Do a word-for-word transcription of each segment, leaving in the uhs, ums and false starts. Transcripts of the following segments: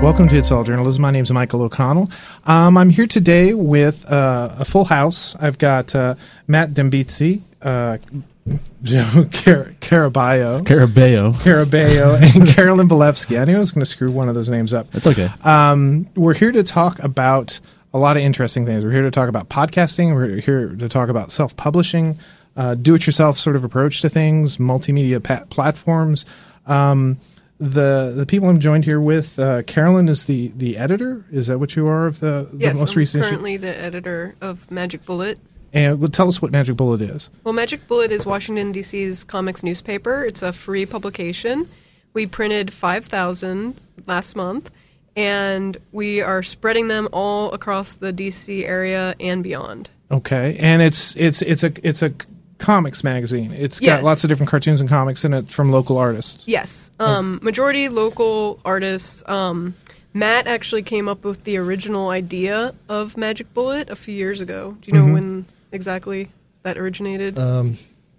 Welcome to It's All Journalism. My name is Michael O'Connell. Um, I'm here today with uh, a full house. I've got uh, Matt Dembizzi, uh, Joe Car- Caraballo, Caraballo, Caraballo, and Carolyn Belevsky. I knew I was going to screw one of those names up. That's okay. Um, we're here to talk about a lot of interesting things. We're here to talk about podcasting. We're here to talk about self-publishing, uh, do-it-yourself sort of approach to things, multimedia pa- platforms. Um, the the people I'm joined here with, uh, Carolyn is the, the editor. Is that what you are of the, the yes, most I'm recent currently issue? the editor of Magic Bullet. And well, tell us what Magic Bullet is. Well, Magic Bullet is Washington, D C's comics newspaper. It's a free publication. We printed five thousand last month, and we are spreading them all across the D C area and beyond. Okay, and it's it's it's a it's a comics magazine. It's got Yes. lots of different cartoons and comics in it from local artists. Yes, um, majority local artists. Um, Matt actually came up with the original idea of Magic Bullet a few years ago. Do you know Mhm. when exactly that originated? Um,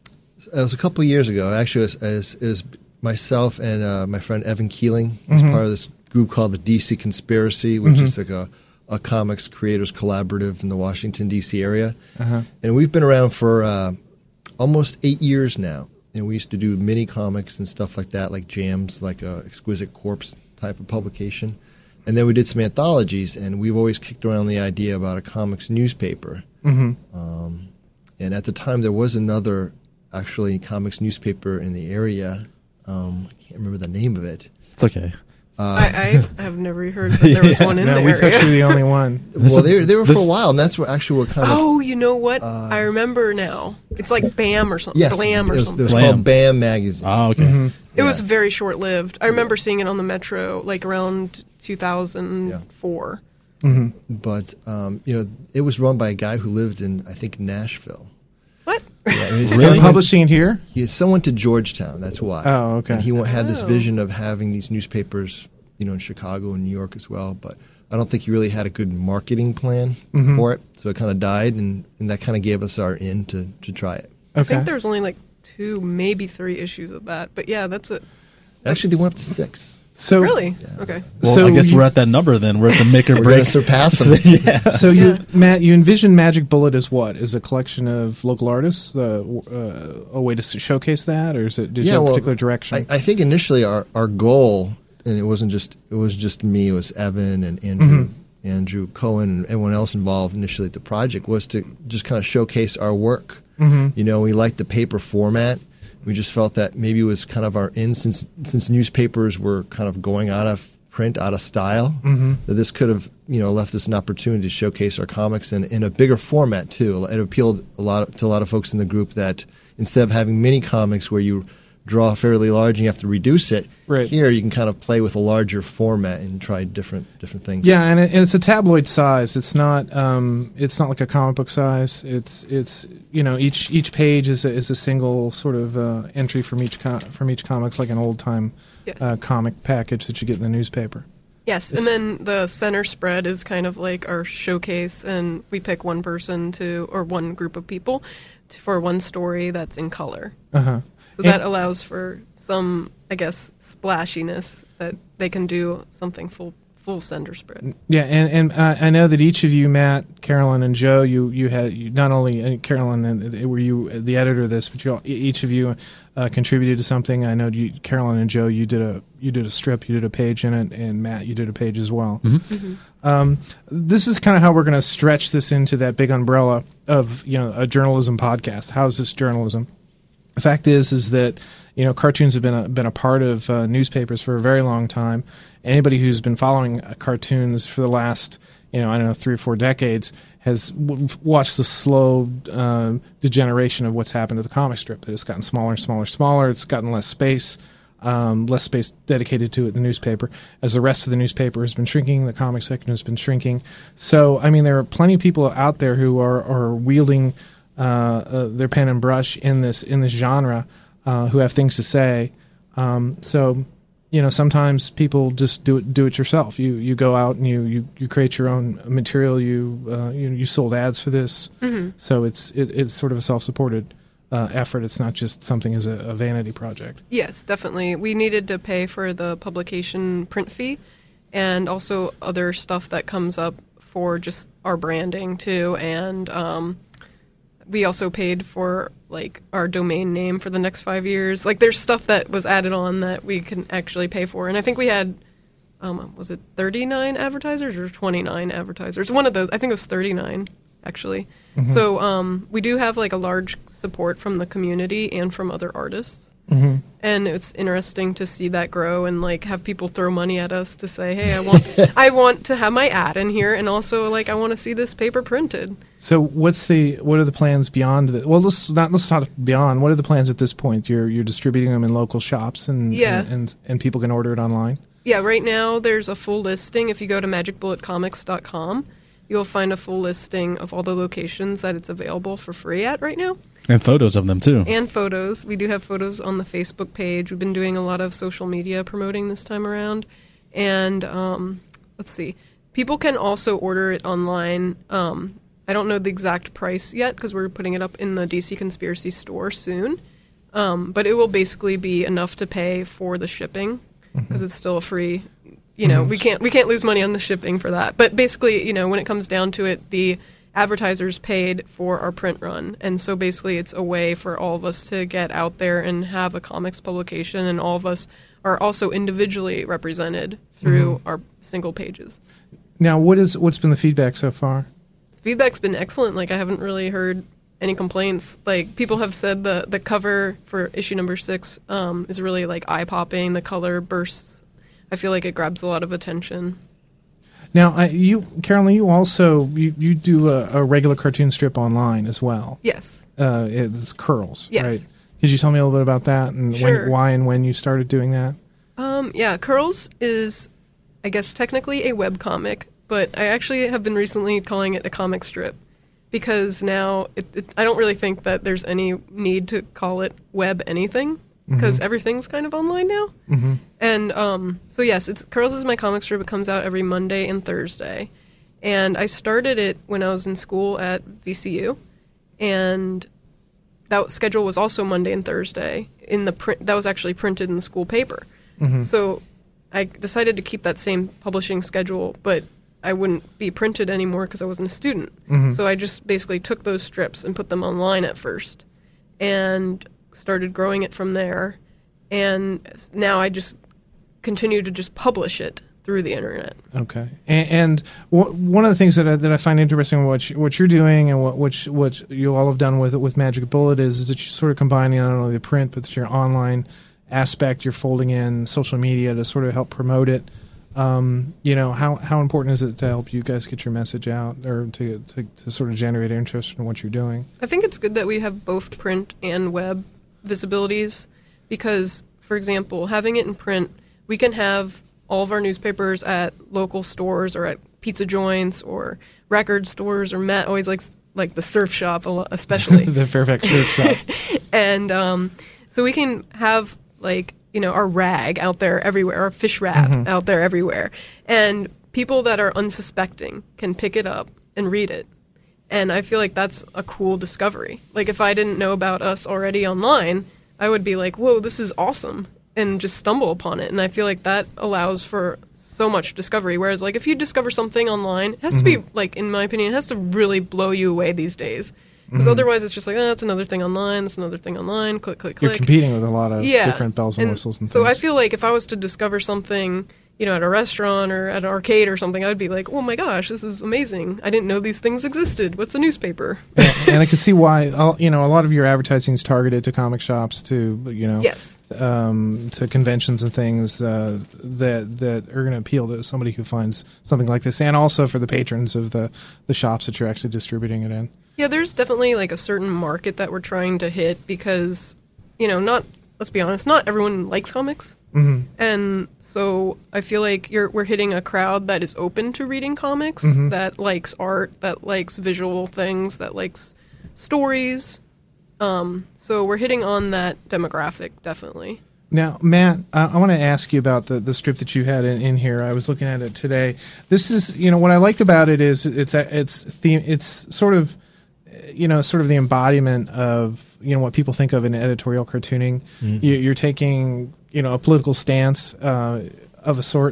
it was a couple of years ago. Actually, it was, it was, it was myself and uh, my friend Evan Keeling. He was Mhm. part of this group called the D C Conspiracy, which Mhm. is like a, a comics creators collaborative in the Washington, D C area. Uh-huh. And we've been around for uh, almost eight years now. And we used to do mini comics and stuff like that, like jams, like a Exquisite Corpse type of publication. And then we did some anthologies, and we've always kicked around the idea about a comics newspaper. Mm-hmm. Um, and at the time, there was another, actually, comics newspaper in the area. Um, I can't remember the name of it. It's okay. Uh, I, I have never heard that there was one in No, the we area. thought you were the only one. well, is- they, were- they were for this- a while, and that's what actually what kind of... Oh, you know what? Uh, I remember now. It's like BAM or something. yes, Blam or it was, something. it was Blam. called BAM Magazine. Oh, okay. Mm-hmm. It Yeah. was very short lived. I remember seeing it on the Metro like around two thousand four. Mm-hmm. But, um, you know, it was run by a guy who lived in, I think, Nashville. What? Yeah, his They're son- publishing it here? He someone to Georgetown, that's why. Oh, okay. And he wa- had this Oh. vision of having these newspapers, you know, in Chicago and New York as well. But I don't think he really had a good marketing plan Mhm. for it. So it kind of died, and, and that kind of gave us our in to, to try it. I Okay. think there was only like two, maybe three issues of that. But yeah, that's it. Actually, they went up to six. So, Really? Yeah. Okay. Well, So I guess you- we're at that number then. We're at the make or We're going break. to surpass them. yeah. So you, Yeah. Matt, you envision Magic Bullet as what? As a collection of local artists, uh, uh, a way to s- showcase that, or is it is Yeah, there a well, particular direction? I, I think initially our, our goal, and it wasn't just it was just me, it was Evan and Andrew, Mm-hmm. Andrew Cohen and everyone else involved initially at the project, was to just kind of showcase our work. Mm-hmm. You know, we liked the paper format. We just felt that maybe it was kind of our in, since since newspapers were kind of going out of print, out of style, Mm-hmm. that this could have, you know, left us an opportunity to showcase our comics in, in a bigger format too. It appealed a lot to a lot of folks in the group that instead of having mini comics where you draw fairly large and you have to reduce it, Right. here you can kind of play with a larger format and try different different things. Yeah, and, it, and it's a tabloid size. It's not. Um, it's not like a comic book size. It's. It's. You know, each each page is a, is a single sort of uh, entry from each co- from each comics, like an old time Yes. uh, comic package that you get in the newspaper. Yes, and then the center spread is kind of like our showcase, and we pick one person to, or one group of people to, for one story that's in color. Uh huh. So that allows for some, I guess, splashiness that they can do something full full center spread. Yeah, and and uh, I know that each of you, Matt, Carolyn, and Joe, you you had you, not only uh, Carolyn and uh, were you the editor of this, but you all, e- each of you uh, contributed to something. I know you, Carolyn and Joe, you did a you did a strip, you did a page in it, and Matt, you did a page as well. Mm-hmm. Um, this is kind of how we're going to stretch this into that big umbrella of, you know, a journalism podcast. How is this journalism? The fact is, is that, you know, cartoons have been a, been a part of uh, newspapers for a very long time. Anybody who's been following uh, cartoons for the last, you know, I don't know, three or four decades has w- watched the slow uh, degeneration of what's happened to the comic strip. That it's gotten smaller and smaller and smaller. It's gotten less space, um, less space dedicated to it, the newspaper. As the rest of the newspaper has been shrinking, the comic section has been shrinking. So, I mean, there are plenty of people out there who are, are wielding uh, uh, their pen and brush in this in this genre, uh, who have things to say. Um, so, you know, sometimes people just do it do it yourself. You you go out and you, you, you create your own material. You uh, you you sold ads for this, Mm-hmm. so it's it, it's sort of a self supported uh, effort. It's not just something as a, a vanity project. Yes, definitely. We needed to pay for the publication print fee, and also other stuff that comes up for just our branding too. And um, we also paid for like our domain name for the next five years. Like there's stuff that was added on that we can actually pay for. And I think we had, um, was it thirty-nine advertisers or twenty-nine advertisers? One of those. I think it was thirty-nine actually. Mm-hmm. So um, we do have like a large support from the community and from other artists. Mm-hmm. And it's interesting to see that grow and like have people throw money at us to say, hey, I want I want to have my ad in here, and also like I want to see this paper printed. So what's the what are the plans beyond the, well let's not let's talk beyond. What are the plans at this point? You're you're distributing them in local shops and yeah. and, and and people can order it online? Yeah, right now there's a full listing. If you go to magic bullet comics dot com, you'll find a full listing of all the locations that it's available for free at right now. And photos of them, too. And photos. We do have photos on the Facebook page. We've been doing a lot of social media promoting this time around. And um, let's see. People can also order it online. Um, I don't know the exact price yet because we're putting it up in the D C Conspiracy store soon. Um, but it will basically be enough to pay for the shipping because mm-hmm. it's still a free... You know, mm-hmm. we can't we can't lose money on the shipping for that. But basically, you know, when it comes down to it, the advertisers paid for our print run. And so basically it's a way for all of us to get out there and have a comics publication, and all of us are also individually represented through mm-hmm. our single pages. Now, what is what's been the feedback so far? Feedback's been excellent. Like I haven't really heard any complaints. Like people have said the the cover for issue number six um, is really like eye-popping. The color bursts. I feel like it grabs a lot of attention. Now, uh, you, Carolyn, you also you, you do a, a regular cartoon strip online as well. Yes. Uh, it's Curls, yes. right? Could you tell me a little bit about that and sure. when, why and when you started doing that? Um, yeah, Curls is, I guess, technically a webcomic, but I actually have been recently calling it a comic strip because now it, it, I don't really think that there's any need to call it web anything. Because mm-hmm. everything's kind of online now. Mm-hmm. And um, so, yes, it's Curls is my comic strip. It comes out every Monday and Thursday. And I started it when I was in school at V C U. And that schedule was also Monday and Thursday. In the print, that was actually printed in the school paper. Mm-hmm. So I decided to keep that same publishing schedule, but I wouldn't be printed anymore because I wasn't a student. Mm-hmm. So I just basically took those strips and put them online at first. And started growing it from there, and now I just continue to just publish it through the internet. Okay, and, and w- one of the things that I, that I find interesting in what you, what you're doing and what what what you all have done with with Magic Bullet is, is that you're sort of combining not only the print but your online aspect. You're folding in social media to sort of help promote it. Um, you know, how how important is it to help you guys get your message out, or to, to to sort of generate interest in what you're doing? I think it's good that we have both print and web visibilities because, for example, having it in print, we can have all of our newspapers at local stores or at pizza joints or record stores, or Matt always likes like the surf shop, especially. The Fairfax surf shop. And um, so we can have like, you know, our rag out there everywhere, our fish wrap mm-hmm. out there everywhere. And people that are unsuspecting can pick it up and read it. And I feel like that's a cool discovery. Like, if I didn't know about us already online, I would be like, whoa, this is awesome, and just stumble upon it. And I feel like that allows for so much discovery. Whereas, like, if you discover something online, it has mm-hmm. to be, like, in my opinion, it has to really blow you away these days. Because mm-hmm. otherwise it's just like, oh, that's another thing online, that's another thing online, click, click, click. You're competing with a lot of yeah. different bells and, and whistles and so things. I feel like if I was to discover something, you know, at a restaurant or at an arcade or something, I'd be like, oh my gosh, this is amazing. I didn't know these things existed. What's a newspaper? Yeah, and I can see why, you know, a lot of your advertising is targeted to comic shops, to, you know, yes. um, to conventions and things uh, that that are going to appeal to somebody who finds something like this, and also for the patrons of the, the shops that you're actually distributing it in. Yeah, there's definitely like a certain market that we're trying to hit because, you know, not, let's be honest, not everyone likes comics. Mm-hmm. And so I feel like you're we're hitting a crowd that is open to reading comics, mm-hmm. that likes art, that likes visual things, that likes stories. Um, so we're hitting on that demographic, definitely. Now, Matt, uh, I want to ask you about the, the strip that you had in, in here. I was looking at it today. This is, you know, what I like about it is it's it's the it's sort of, you know, sort of the embodiment of, you know, what people think of in editorial cartooning. Mm-hmm. You, you're taking, you know, a political stance uh, of a sort,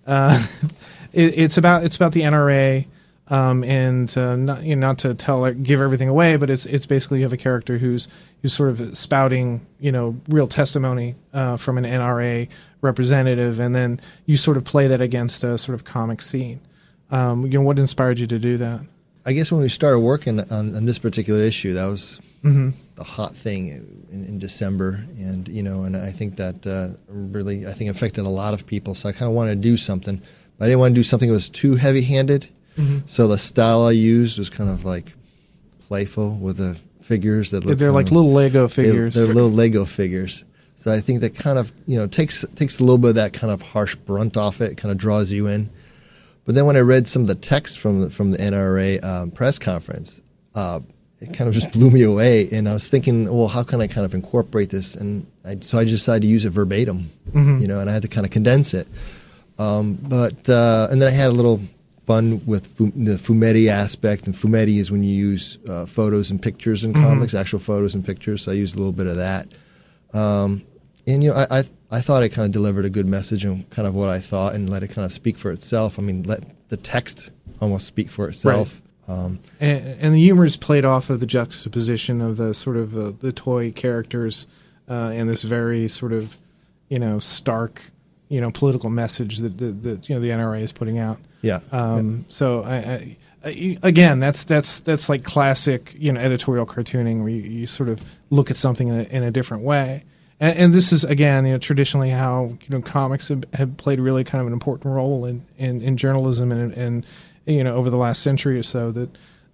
Uh, it, it's about it's about the N R A, um, and uh, not you know, not to tell give everything away, but it's it's basically you have a character who's who's sort of spouting you know real testimony uh, from an N R A representative, and then you sort of play that against a sort of comic scene. Um, you know, what inspired you to do that? I guess when we started working on, on this particular issue, that was mm-hmm. the hot thing in, in December, and you know, and I think that uh, really, I think affected a lot of people. So I kind of wanted to do something, but I didn't want to do something that was too heavy-handed. Mm-hmm. So the style I used was kind of like playful with the figures that look. They're like of, little Lego figures. They, they're little Lego figures. So I think that kind of you know takes takes a little bit of that kind of harsh brunt off it. It kind of draws you in. But then when I read some of the text from the, from the N R A um, press conference, uh, it kind of just blew me away. And I was thinking, well, how can I kind of incorporate this? And I, so I decided to use it verbatim, mm-hmm. you know, and I had to kind of condense it. Um, but uh, and then I had a little fun with fu- the fumetti aspect. And fumetti is when you use uh, photos and pictures in mm-hmm. comics, actual photos and pictures. So I used a little bit of that. Um, and you know, I. I I thought I kind of delivered a good message on kind of what I thought and let it kind of speak for itself. I mean, let the text almost speak for itself. Right. Um, and, and the humor is played off of the juxtaposition of the sort of uh, the toy characters uh, and this very sort of, you know, stark, you know, political message that, that, that you know the N R A is putting out. Yeah. Um, yeah. So I, I, I, again, that's that's that's like classic, you know, editorial cartooning where you, you sort of look at something in a, in a different way. And, and this is, again, you know, traditionally how you know comics have, have played really kind of an important role in, in, in journalism and, and, you know, over the last century or so that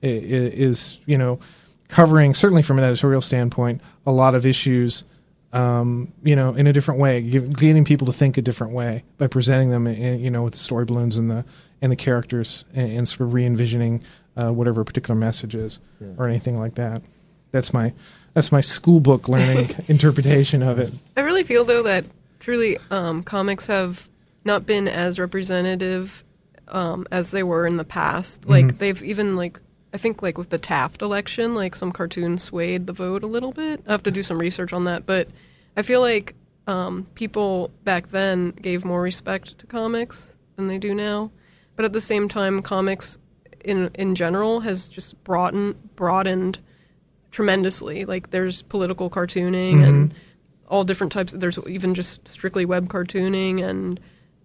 is, you know, covering, certainly from an editorial standpoint, a lot of issues, um, you know, in a different way, getting people to think a different way by presenting them, in, you know, with the story balloons and the and the characters and, and sort of re-envisioning uh, whatever a particular message is yeah. or anything like that. That's my... That's my school book learning interpretation of it. I really feel, though, that truly um, comics have not been as representative um, as they were in the past. Like, mm-hmm. they've even, like, I think, like, with the Taft election, like, some cartoons swayed the vote a little bit. I have to do some research on that. But I feel like um, people back then gave more respect to comics than they do now. But at the same time, comics in in general has just broadened, broadened tremendously. Like there's political cartooning mm-hmm. and all different types. There's even just strictly web cartooning and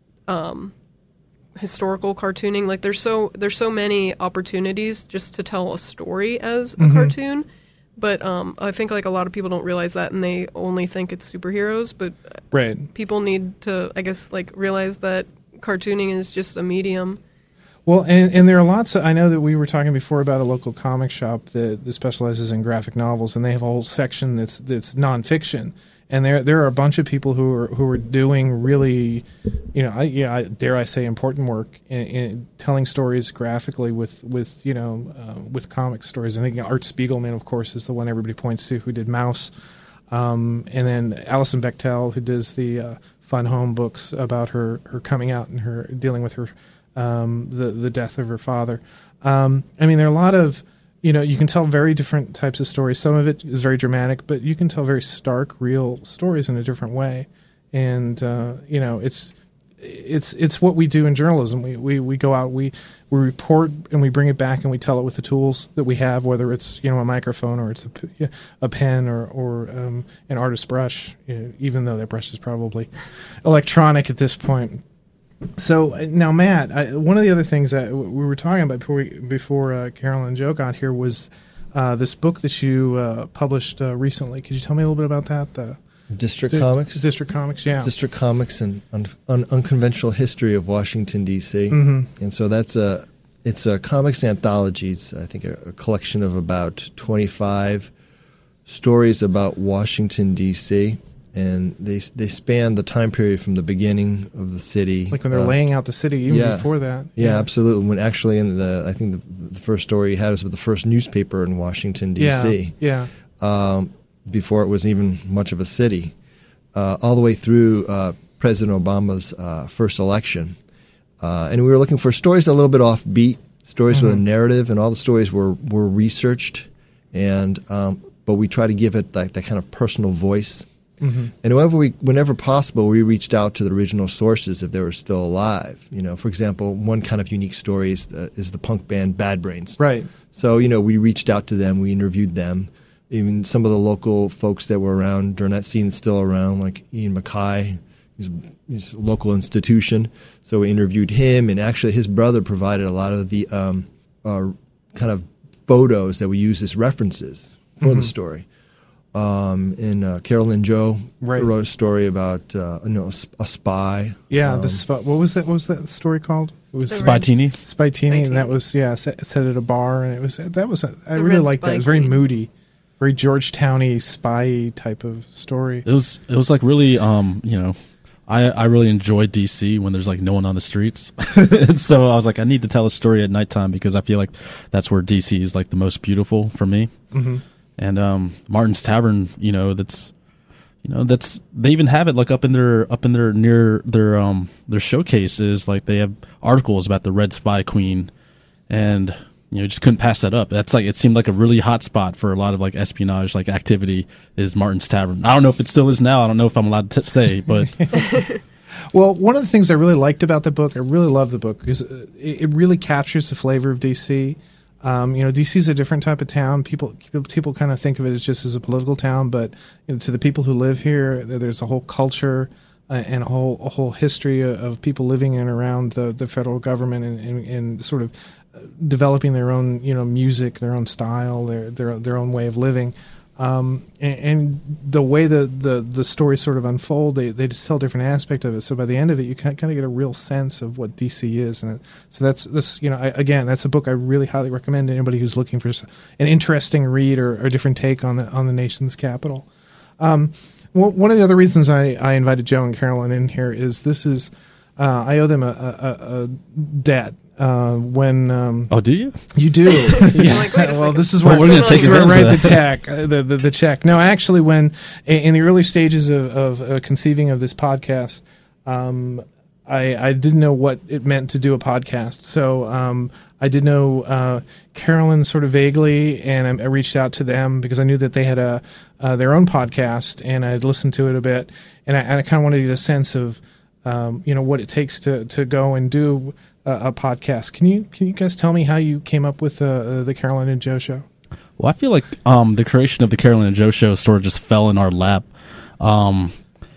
um, historical cartooning. Like there's so there's so many opportunities just to tell a story as a mm-hmm. cartoon. But um, I think like a lot of people don't realize that, and they only think it's superheroes. But right. people need to, I guess, like realize that cartooning is just a medium. Well, and, and there are lots of, I know that we were talking before about a local comic shop that, that specializes in graphic novels, and they have a whole section that's that's nonfiction. And there there are a bunch of people who are who are doing really, you know, I, yeah, I, dare I say, important work in, in telling stories graphically with with you know uh, with comic stories. I think Art Spiegelman, of course, is the one everybody points to, who did Mouse, um, and then Alison Bechtel, who does the uh, Fun Home books about her her coming out and her dealing with her um, the the death of her father. Um, I mean, there are a lot of, you know, you can tell very different types of stories. Some of it is very dramatic, but you can tell very stark, real stories in a different way. And uh, you know, it's it's it's what we do in journalism. We we, we go out, we we report, and we bring it back, and we tell it with the tools that we have, whether it's you know a microphone or it's a, a pen or or um, an artist's brush. You know, even though that brush is probably electronic at this point. So now, Matt, I, one of the other things that we were talking about before we, before uh, Carolyn and Joe got here was uh, this book that you uh, published uh, recently. Could you tell me a little bit about that? The District the, Comics. District Comics, yeah. District Comics and un, un, Unconventional History of Washington, D C Mm-hmm. And so that's a it's a comics anthology. It's, I think, a, a collection of about twenty-five stories about Washington, D C And they they span the time period from the beginning of the city, like when they're uh, laying out the city, even yeah, before that. Yeah, yeah, absolutely. When actually, in the I think the, the first story you had was about the first newspaper in Washington, D C Yeah, yeah. Um, before it was even much of a city, uh, all the way through uh, President Obama's uh, first election, uh, and we were looking for stories a little bit offbeat, stories mm-hmm. with a narrative, and all the stories were were researched, and um, but we try to give it like that kind of personal voice. Mm-hmm. And whenever we, whenever possible, we reached out to the original sources if they were still alive. You know, for example, one kind of unique story is the, is the punk band Bad Brains. Right. So, you know, we reached out to them, we interviewed them. Even some of the local folks that were around during that scene still around, like Ian Mackay, he's, he's a local institution. So we interviewed him, and actually his brother provided a lot of the um, uh, kind of photos that we use as references for mm-hmm. the story. Um, and uh, Carolyn Joe right. wrote a story about uh, you know a, a spy. Yeah, um, the spy. What was that? What was that story called? It was Spytini. Spytini, and that was yeah set, set at a bar, and it was that was I The really Red liked that. It was very moody, very Georgetowny spy type of story. It was it was like really um you know. I, I really enjoy D C when there's like no one on the streets. And so I was like, I need to tell a story at nighttime because I feel like that's where D C is like the most beautiful for me. Mm-hmm. And um, Martin's Tavern, you know, that's, you know, that's they even have it like up in their up in their near their um their showcases. Like they have articles about the Red Spy Queen, and you know, just couldn't pass that up. That's like it seemed like a really hot spot for a lot of like espionage like activity is Martin's Tavern. I don't know if it still is now. I don't know if I'm allowed to say, but well, one of the things I really liked about the book, I really love the book because it, it really captures the flavor of D C. Um, you know, D C is a different type of town. People people, people kind of think of it as just as a political town, but you know, to the people who live here, there's a whole culture uh, and a whole a whole history of, of people living in and around the, the federal government and, and, and sort of developing their own, you know, music, their own style, their their their own way of living. Um, and, and the way the, the, the stories sort of unfold, they, they just tell a different aspect of it. So by the end of it, you kind of get a real sense of what D C is. And it, so that's this, you know, I, again, that's a book I really highly recommend to anybody who's looking for an interesting read or, or a different take on the on the nation's capital. Um, well, one of the other reasons I, I invited Joe and Carolyn in here is this is uh, I owe them a, a, a debt. Uh, when um, oh, do you? You do. Yeah. Like, wait a well, second. this is where well, we're going to take where I write advantage the check. Uh, the, the the check. No, actually, when in the early stages of, of uh, conceiving of this podcast, um, I I didn't know what it meant to do a podcast. So um, I did know uh, Carolyn sort of vaguely, and I, I reached out to them because I knew that they had a uh, their own podcast, and I'd listened to it a bit, and I, and I kind of wanted to get a sense of um, you know what it takes to to go and do a podcast. Can you can you guys tell me how you came up with uh, the Carolyn and Joe show? Well, I feel like um, the creation of the Carolyn and Joe show sort of just fell in our lap. Um,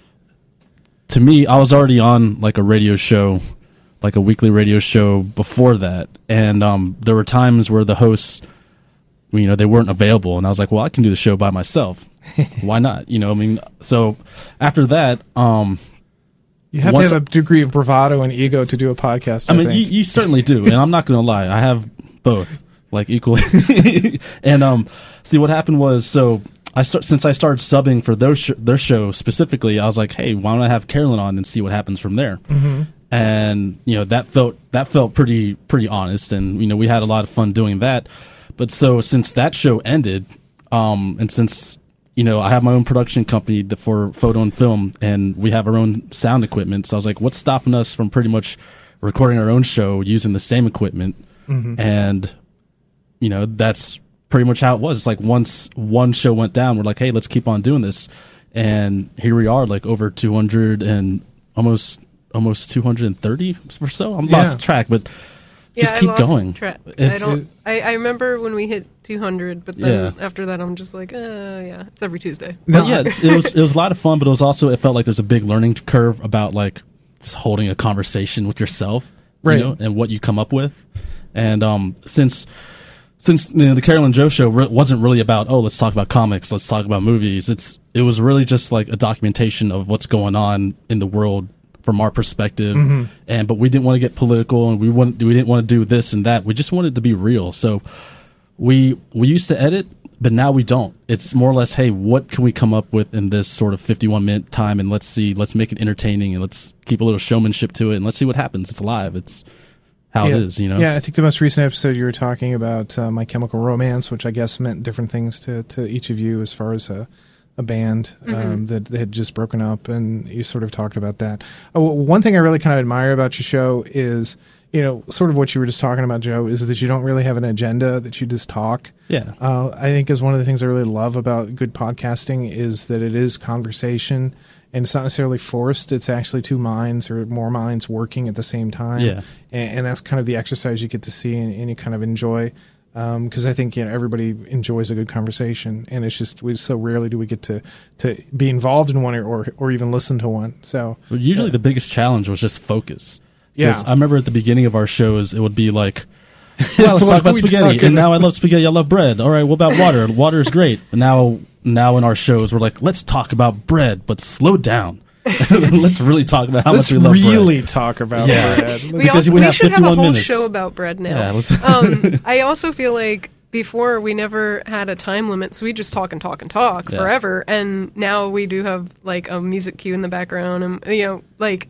to me, I was already on like a radio show, like a weekly radio show before that, and um, there were times where the hosts, you know, they weren't available, and I was like, well, I can do the show by myself. Why not? You know, I mean, so after that, um, you have Once, to have a degree of bravado and ego to do a podcast. I, I mean, think. you, you certainly do, and I'm not going to lie. I have both, like equally. And um, see, what happened was, so I start since I started subbing for those sh- their show specifically. I was like, hey, why don't I have Carolyn on and see what happens from there? Mm-hmm. And you know, that felt that felt pretty pretty honest, and you know, we had a lot of fun doing that. But so since that show ended, um, and since you know, I have my own production company for photo and film, and we have our own sound equipment. So I was like, what's stopping us from pretty much recording our own show using the same equipment? Mm-hmm. And, you know, that's pretty much how it was. It's like once one show went down, we're like, hey, let's keep on doing this. And here we are, like over two hundred and almost almost two hundred thirty or so. I'm yeah. lost track, but yeah, just keep I lost going. Tra- I It's- don't. I, I remember when we hit two hundred, but then Yeah. after that, I'm just like, uh, yeah, it's every Tuesday. No, But yeah, it's, it was it was a lot of fun, but it was also it felt like there's a big learning curve about like just holding a conversation with yourself, Right. you know, and what you come up with. And um, since since you know, the Carolyn Joe show re- wasn't really about oh let's talk about comics, let's talk about movies. It's it was really just like a documentation of what's going on in the world from our perspective. Mm-hmm. And but we didn't want to get political, and we want we didn't want to do this and that. We just wanted to be real. So we we used to edit, but now we don't. It's more or less, hey, what can we come up with in this sort of fifty-one minute time, and let's see, let's make it entertaining, and let's keep a little showmanship to it, and let's see what happens. It's live. It's how yeah. it is, you know? Yeah, I think the most recent episode you were talking about uh, My Chemical Romance, which I guess meant different things to, to each of you as far as uh, a band um, Mm-hmm. that had just broken up, and you sort of talked about that. Oh, one thing I really kind of admire about your show is, you know, sort of what you were just talking about, Joe, is that you don't really have an agenda, that you just talk. Yeah. Uh, I think is one of the things I really love about good podcasting is that it is conversation, and it's not necessarily forced. It's actually two minds or more minds working at the same time. Yeah. And, and that's kind of the exercise you get to see and, and you kind of enjoy. Because um, I think, you know, everybody enjoys a good conversation, and it's just we so rarely do we get to, to be involved in one or, or or even listen to one. So But usually the biggest challenge was just focus. 'Cause Yeah. I remember at the beginning of our shows, it would be like, well, let's What talk about are we spaghetti. talking And now I love spaghetti. I love bread. All right, what about water? Water is great. And now, now in our shows, we're like, let's talk about bread, but slow down. Let's really talk about how let's much we love really bread. talk about Yeah. bread. We, Because also, we we have should have a fifty-one whole minutes. show about bread now. Yeah, let's- um, I also feel like before we never had a time limit, so we just talk and talk and talk Yeah. forever. And now we do have like a music cue in the background, and you know, like,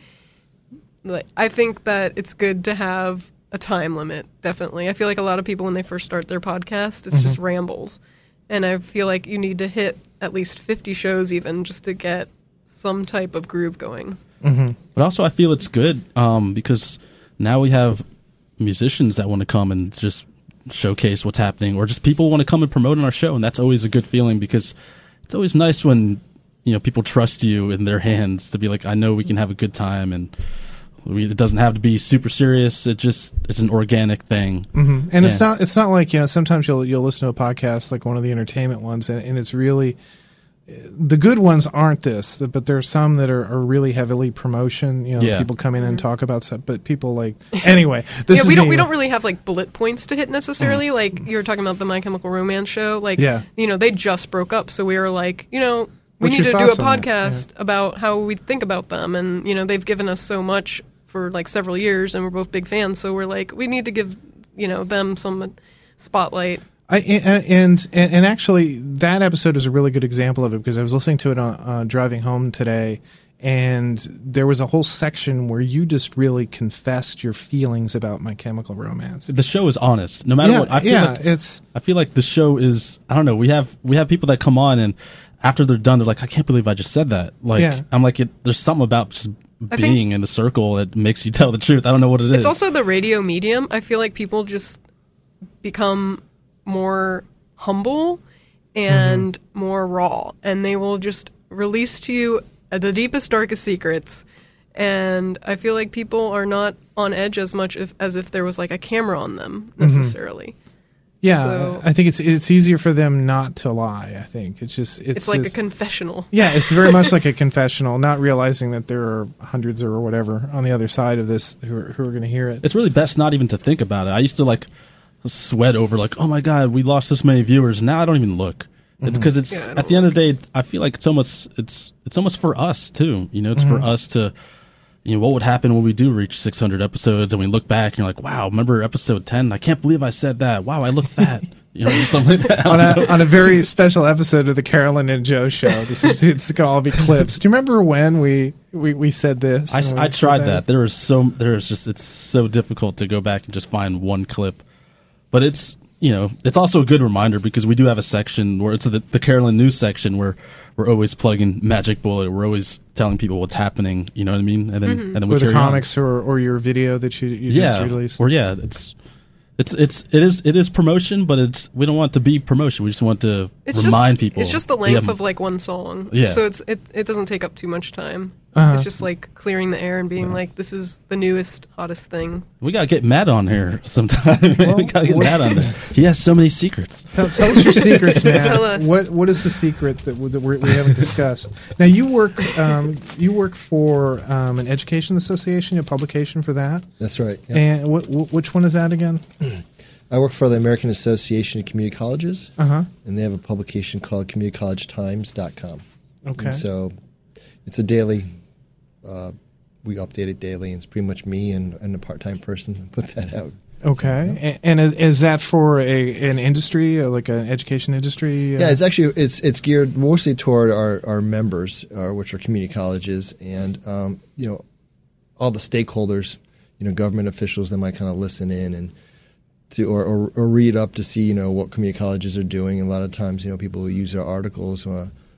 like I think that it's good to have a time limit. Definitely, I feel like a lot of people when they first start their podcast, it's just rambles, and I feel like you need to hit at least fifty shows even just to get some type of groove going. But also, I feel it's good um, because now we have musicians that want to come and just showcase what's happening, or just people want to come and promote on our show, and that's always a good feeling because it's always nice when you know people trust you in their hands to be like, I know we can have a good time, and we, it doesn't have to be super serious. It just it's an organic thing. Mm-hmm. And it's Yeah. not it's not like, you know, sometimes you'll you'll listen to a podcast like one of the entertainment ones, and, and it's really the good ones aren't this, but there are some that are, are really heavily promotion. You know, Yeah. people come in and talk about stuff, but people like anyway. This yeah, is we don't me. we don't really have like bullet points to hit necessarily. Like you were talking about the My Chemical Romance show. Like Yeah. you know, they just broke up, so we were like, you know, we What's need your to do a thoughts on that? podcast about how we think about them, and you know, they've given us so much for like several years, and we're both big fans, so we're like, we need to give you know them some spotlight. I, and, and and actually, that episode is a really good example of it because I was listening to it on uh, driving home today, and there was a whole section where you just really confessed your feelings about My Chemical Romance. The show is honest, no matter Yeah, what. I feel yeah, like, it's I feel like the show is. I don't know. We have we have people that come on and after they're done, they're like, I can't believe I just said that. Like Yeah. I'm like, it, there's something about just I being think- in the circle that makes you tell the truth. I don't know what it is. It's also the radio medium. I feel like people just become more humble and Mm-hmm. more raw, and they will just release to you the deepest, darkest secrets. And I feel like people are not on edge as much if, as if there was like a camera on them necessarily. yeah. So- I think it's it's easier for them not to lie. I think it's just it's, It's, like just- a confessional. yeah, it's very much like a confessional, not realizing that there are hundreds or whatever on the other side of this who are, who are going to hear it. it's really best not even to think about it. I used to like sweat over like, oh my god, we lost this many viewers. Now I don't even look because it's Yeah, I at don't the end of the day, I feel like it's almost it's it's almost for us too. You know, it's for us to. You know, what would happen when we do reach six hundred episodes and we look back and you're like, wow, remember episode ten? I can't believe I said that. Wow, I look fat. You know, something like that. on a on a very special episode of the Carolyn and Joe show. This is it's gonna all be clips. Do you remember when we we, we said this? I, and we I said tried that. There is so there is just it's so difficult to go back and just find one clip, but it's you know it's also a good reminder because we do have a section where it's the, the Carolyn News section where we're always plugging Magic Bullet. We're always telling people what's happening. You know what I mean? And then and then we With the carry on. comics or, or your video that you, you yeah, just released. or yeah, it's. It's it's it is it is promotion, but it's we don't want it to be promotion. We just want to It's remind just, people. It's just the we length have- of like one song. Yeah. So it's it it doesn't take up too much time. Uh-huh. It's just like clearing the air and being like, this is the newest, hottest thing. We gotta get Matt on here sometime. Well, we gotta get what- Matt on there. He has so many secrets. Tell, tell us your secrets, Matt. Tell us. What what is the secret that, we- that we're, we haven't discussed? Now you work um, you work for um, an education association, a publication for that, That's right. yeah. and what, wh- which one is that again? I work for the American Association of Community Colleges, Uh huh. and they have a publication called community college times dot com. Okay. And so it's a daily, uh, we update it daily, and it's pretty much me and, and a part-time person who put that out. Okay, A- and is, is that for a an industry, uh, like an education industry? Uh, Yeah, it's actually it's it's geared mostly toward our, our members, uh, which are community colleges, and um, you know all the stakeholders, you know, government officials that might kind of listen in and to or, or, or read up to see you know what community colleges are doing. And a lot of times, you know, people will use our articles uh,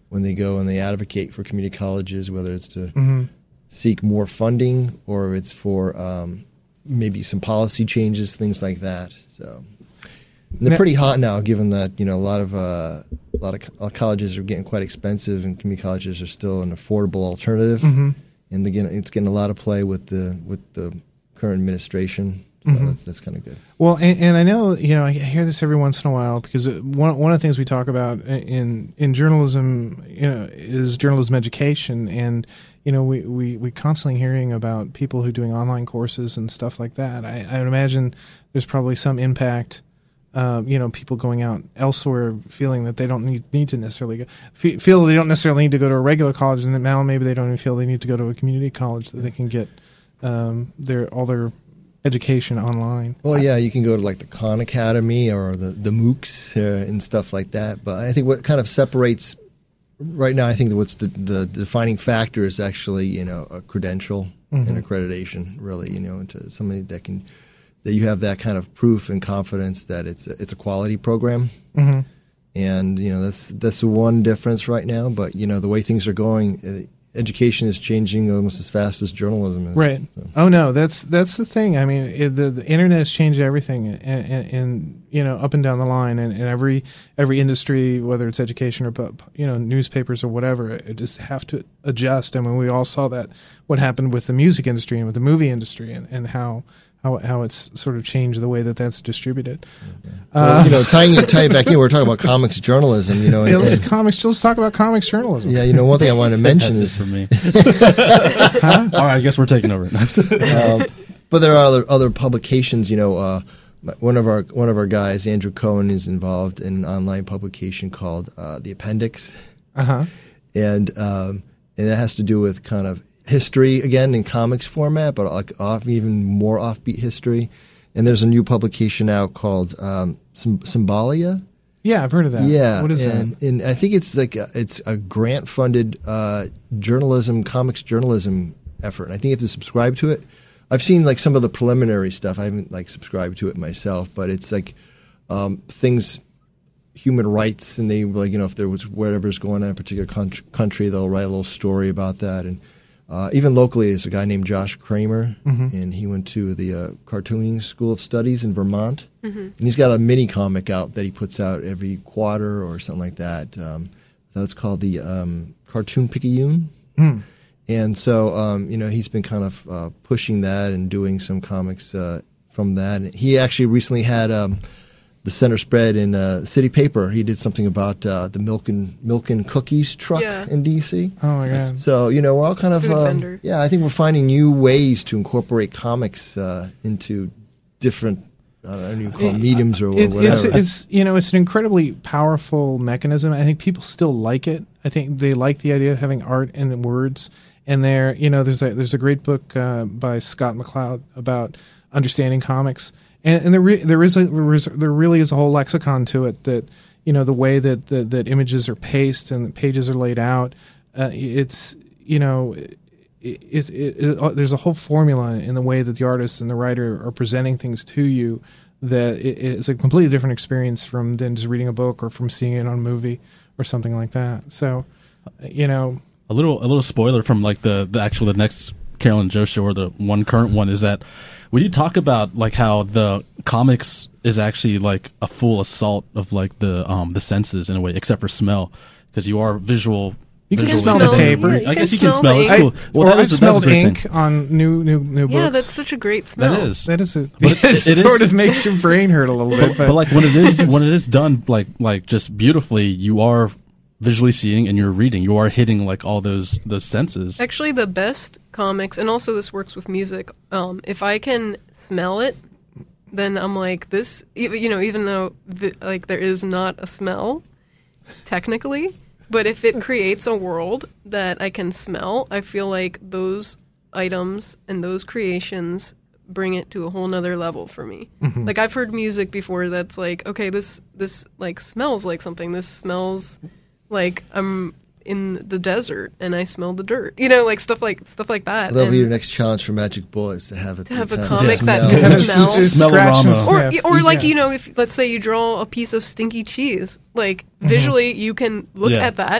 when they go and they advocate for community colleges, whether it's to Mm-hmm. seek more funding or it's for um, maybe some policy changes, things like that. So and they're Now- pretty hot now, given that you know a lot of uh, a lot of co- colleges are getting quite expensive, and community colleges are still an affordable alternative. Mm-hmm. And again, it's getting a lot of play with the with the current administration. So Mm-hmm. that's that's kind of good. Well, and, and I know, you know, I hear this every once in a while because it- one one of the things we talk about in in journalism, you know, is journalism education, and you know, we we we constantly hearing about people who are doing online courses and stuff like that. I, I would imagine there's probably some impact. Um, you know, people going out elsewhere feeling that they don't need need to necessarily go, fe- feel they don't necessarily need to go to a regular college, and that now maybe they don't even feel they need to go to a community college that they can get um, their all their education online. Well, yeah, you can go to like the Khan Academy or the the MOOCs uh, and stuff like that. But I think what kind of separates right now, I think that what's the, the defining factor is actually you know a credential Mm-hmm. and accreditation. Really, you know, to somebody that can that you have that kind of proof and confidence that it's a, it's a quality program. Mm-hmm. And you know that's that's the one difference right now. But you know the way things are going, uh, education is changing almost as fast as journalism is. Right. So. Oh no, that's that's the thing. I mean, it, the the internet has changed everything, and, and, and you know, up and down the line, and, and every every industry, whether it's education or pu- you know newspapers or whatever, it just have to adjust. I mean, we all saw that what happened with the music industry and with the movie industry, and, and how. How, how it's sort of changed the way that that's distributed. Well, Uh, you know, tying it tying it back in, we're talking about comics journalism. You know, yeah, and, let's and- comics. Let's talk about comics journalism. yeah, you know, one thing I wanted to mention That's it is for me. All right, I guess we're taking over. um, but there are other other publications. You know, uh, one of our one of our guys, Andrew Cohen, is involved in an online publication called uh, The Appendix, Uh huh. and um, and it has to do with kind of history again in comics format, but like off even more offbeat history. And there's a new publication out called um, Sym- Symbolia. Yeah, I've heard of that. Yeah, What is and, that? and I think it's like a, it's a grant funded uh, journalism, comics journalism effort. And I think you have to subscribe to it. I've seen like some of the preliminary stuff. I haven't like subscribed to it myself, but it's like um, things, human rights, and they like you know if there was whatever's going on in a particular country, country they'll write a little story about that. And uh, even locally, there's a guy named Josh Kramer, Mm-hmm. and he went to the uh, Cartooning School of Studies in Vermont. And he's got a mini comic out that he puts out every quarter or something like that. Um, that's called the um, Cartoon Picayune. Hmm. And so, um, you know, he's been kind of uh, pushing that and doing some comics uh, from that. And he actually recently had um, the center spread in uh, City Paper. He did something about uh, the milk and milk and cookies truck Yeah. in D C. Oh my god. So, you know, we're all kind of, Food uh, vendor. yeah, I think we're finding new ways to incorporate comics uh, into different, I don't know, what you call them, mediums or It, it's, whatever. it's you know it's an incredibly powerful mechanism. I think people still like it. I think they like the idea of having art and words. And there, you know, there's a there's a great book uh, by Scott McCloud about understanding comics, and, and there re- there is a there really is a whole lexicon to it. That you know the way that that, that images are paced and the pages are laid out. Uh, it's you know. It, it, it, it, there's a whole formula in the way that the artist and the writer are presenting things to you that it, it's a completely different experience from than just reading a book or from seeing it on a movie or something like that. So, you know, a little a little spoiler from like the, the actual the next Carol and Joe show or the one current one is that when you talk about like how the comics is actually like a full assault of like the um the senses in a way, except for smell, because you are visual. You can visual smell the people. paper. Yeah, you I can guess you can smell smell. the It's ink. cool. I, Well, or that I is, that's a smelled great ink thing. on new new new books. Yeah, that's such a great smell. That is. that is a, But it- it, it sort is- of makes your brain hurt a little bit. But, But like when it is when it is done like like just beautifully, you are visually seeing and you're reading. You are hitting like all those those senses. Actually, the best comics, and also this works with music. Um, if I can smell it, then I'm like this. Even you know, even though vi- like there is not a smell, technically, but if it creates a world that I can smell, I feel like those items and those creations bring it to a whole nother level for me. Mm-hmm. Like I've heard music before that's like, okay, this this like smells like something. This smells like I'm in the desert and I smell the dirt. You know, like stuff like stuff like that. That'll be And- your next challenge for Magic Bullets to have it To have be a kind comic of that smell. can Kind of smell. s- s- scratch and Smell-orama. or sniff. or like Yeah. you know, if let's say you draw a piece of stinky cheese, like visually you can look Yeah. at that,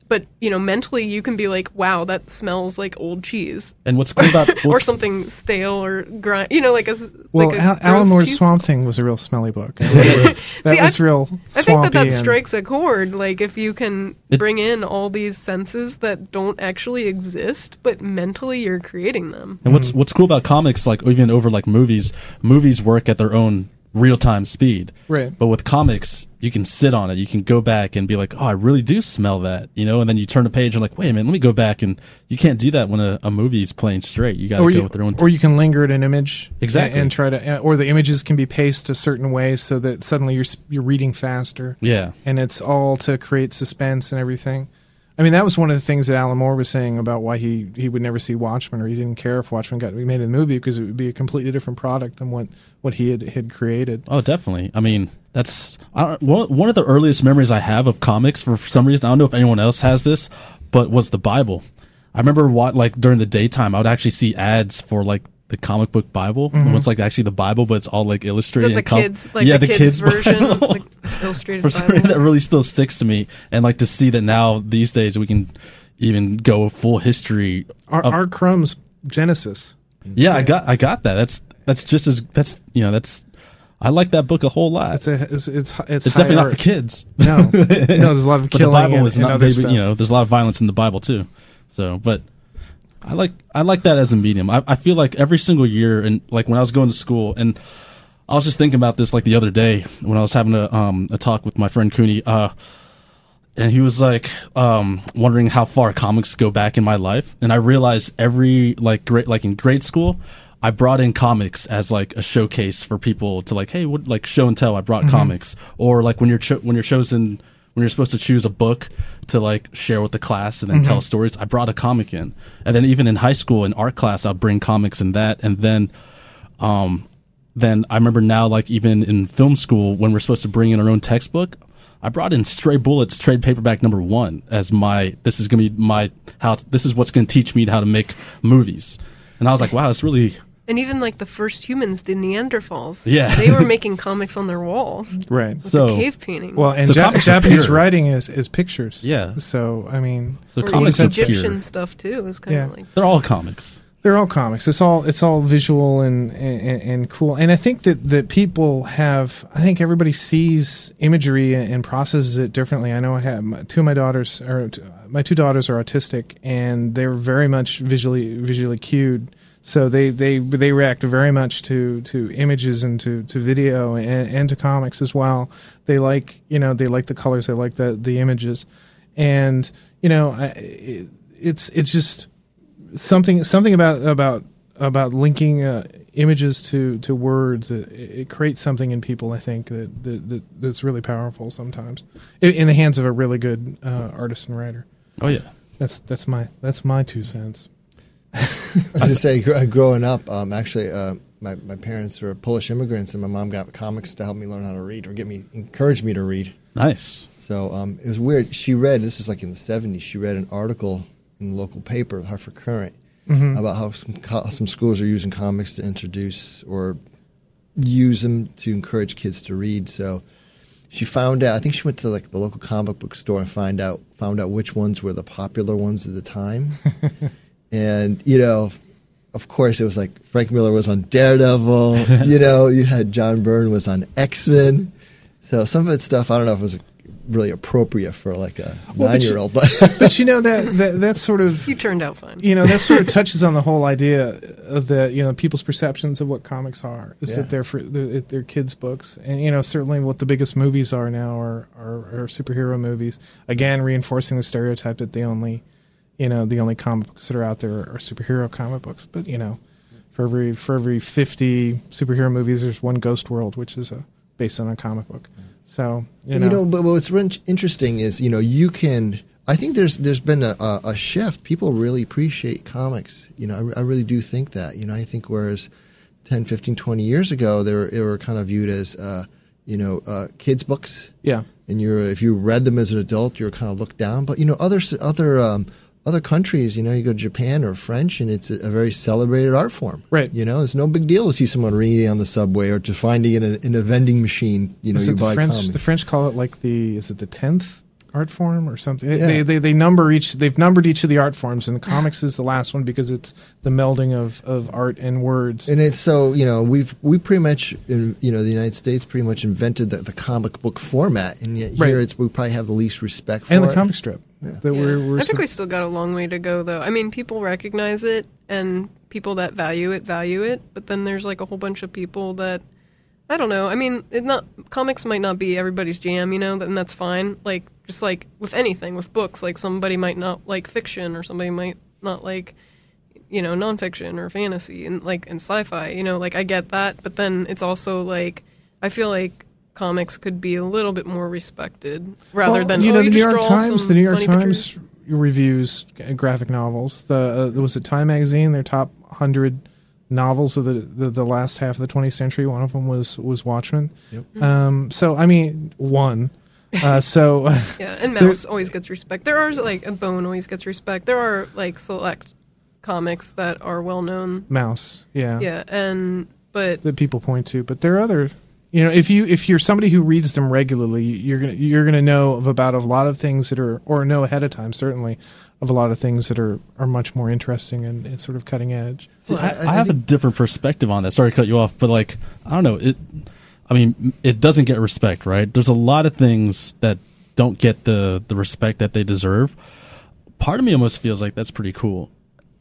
but you know, mentally you can be like, wow, that smells like old cheese. And what's cool about or what's, something stale or grind, you know, like a Well, like a Al- Alan gross Moore's cheese. Swamp Thing was a real smelly book. that See, was I, real swampy. I think that that and- strikes a chord. Like if you can It- bring in all these senses that don't actually exist, but mentally you're creating them. and what's what's cool about comics, like even over like movies, movies work at their own real time speed. Right. But with comics, you can sit on it. You can go back and be like, oh, I really do smell that, you know. And then you turn the page and like, wait a minute, let me go back. And you can't do that when a, a movie is playing straight. You got to or go you, with their own. or you can linger at an image Exactly. and, and try to, or the images can be paced a certain way so that suddenly you're s- you're reading faster. Yeah. And it's all to create suspense and everything. I mean, that was one of the things that Alan Moore was saying about why he, he would never see Watchmen, or he didn't care if Watchmen got made in the movie because it would be a completely different product than what, what he had, had created. Oh, definitely. I mean, that's I don't, one one of the earliest memories I have of comics. For some reason, I don't know if anyone else has this, but was the Bible. I remember what like during the daytime, I would actually see ads for like the comic book Bible. Mm-hmm. It's like actually the Bible, but it's all like Is illustrated. it the and com- kids, like yeah, the, the kids, kids version, Bible. like illustrated For some Bible? reason, that really still sticks to me, and like to see that now these days we can even go full history. R. of- R. Crumb's Genesis. yeah, I got I got that. That's that's just as that's you know that's I like that book a whole lot. It's a it's it's, it's, It's high definitely art. not for kids. No, no, there's a lot of But the killing Bible and, is and not other very, stuff. you know, there's a lot of violence in the Bible too. So, but I like I like that as a medium. I, I feel like every single year, and like when I was going to school, and I was just thinking about this like the other day when I was having a um a talk with my friend Cooney, uh, and he was like um wondering how far comics go back in my life, and I realized every like great like in grade school, I brought in comics as like a showcase for people to like, hey, what like show and tell. I brought mm-hmm. comics, or like when you're cho- when you're chosen when you're supposed to choose a book to like share with the class and then mm-hmm. tell stories. I brought a comic in, and then even in high school in art class, I'll bring comics in that, and then, um, then I remember now like even in film school when we're supposed to bring in our own textbook, I brought in Stray Bullets trade paperback number one as my this is gonna be my how this is what's gonna teach me how to make movies, and I was like, wow, it's really. And even like the first humans, the Neanderthals, Yeah. they were making comics on their walls. Right. With So- the cave painting. Well, and So Jap- comics are Japanese pure. writing is, is pictures. Yeah. So, I mean, So or comics even are pure. Egyptian stuff too is kind Yeah. of like They're all comics. they're all comics. It's all it's all visual and, and and cool. And I think that, that people have. I think everybody sees imagery and, and processes it differently. I know I have my, two of my daughters, or t- my two daughters are autistic, and they're very much visually visually cued. So they, they, they react very much to, to images and to, to video and, and to comics as well. They like, you know, they like the colors, they like the, the images. And, you know, I, it, it's, it's just something, something about, about, about linking uh, images to, to words. It, it creates something in people, I think, that, that, that that's really powerful sometimes in, in the hands of a really good uh, artist and writer. Oh yeah. That's, that's my, that's my two cents. I was going to say, gr- growing up, um, actually, uh, my, my parents were Polish immigrants, and my mom got comics to help me learn how to read, or get me, encourage me to read. Nice. So um, it was weird. She read, this is like in the seventies, she read an article in the local paper, the Hartford Courant, mm-hmm. about how some, co- some schools are using comics to introduce or use them to encourage kids to read. So she found out, I think she went to like the local comic book store and find out, found out which ones were the popular ones at the time. And, you know, of course, it was like Frank Miller was on Daredevil. You know, you had John Byrne was on X-Men. So some of it's stuff, I don't know if it was really appropriate for like a Well, nine-year-old. but, But, but you know, that, that, that sort of, you turned out fine. you know, that sort of touches on the whole idea of the, you know, people's perceptions of what comics are, is Yeah. that they're for they're, they're kids' books. And, you know, certainly what the biggest movies are now are, are, are superhero movies. Again, reinforcing the stereotype that they only, you know, the only comic books that are out there are, are superhero comic books. But, you know, for every for every fifty superhero movies, there's one Ghost World, which is a, based on a comic book. So, you know. you know, but what's re- interesting is, you know, you can, I think there's there's been a, a, a shift. People really appreciate comics. You know, I, I really do think that. You know, I think whereas ten, fifteen, twenty years ago, they were, they were kind of viewed as, uh, you know, uh, kids' books. Yeah. And you're, if you read them as an adult, you're kind of looked down. But, you know, other, other, um, other countries, you know, you go to Japan or French, and it's a, a very celebrated art form. Right. You know, it's no big deal to see someone reading on the subway or to finding it in a, in a vending machine. You know, Is you it the buy French, comics. the French call it like the, is it the tenth art form or something. Yeah. They, they they number each. They've numbered each of the art forms, and the comics is the last one because it's the melding of, of art and words. And it's so, you know, we've we pretty much, in, you know, the United States pretty much invented the, the comic book format, and yet here Right. it's we probably have the least respect for and the it. comic strip. That Yeah. we're, we're I think so- we still got a long way to go, though. I mean, people recognize it, and people that value it value it. But then there's like a whole bunch of people that I don't know. I mean, it not comics might not be everybody's jam, you know, and that's fine. Like just like with anything, with books, like somebody might not like fiction, or somebody might not like, you know, nonfiction or fantasy, and like and sci-fi. You know, like I get that, but then it's also like I feel like comics could be a little bit more respected rather Well, than you oh, know you the New just York draw Times. some The New York funny Times pictures. reviews g- graphic novels. The uh, was it Time magazine? Their top hundred novels of the, the the last half of the twentieth century. One of them was was Watchmen. Yep. Um, so I mean, one. Uh, so Yeah, and There- Mouse always gets respect. There are like a Bone always gets respect. There are like select comics that are well known. Mouse, yeah, Yeah, and but that people point to, but there are other. You know, if you if you're somebody who reads them regularly, you're gonna you're gonna know of about a lot of things that are, or know ahead of time, certainly, of a lot of things that are, are much more interesting and, and sort of cutting edge. Well, I, I- I I have think- a different perspective on that. Sorry to cut you off, but like I don't know. It, I mean, it doesn't get respect, right? There's a lot of things that don't get the the respect that they deserve. Part of me almost feels like that's pretty cool.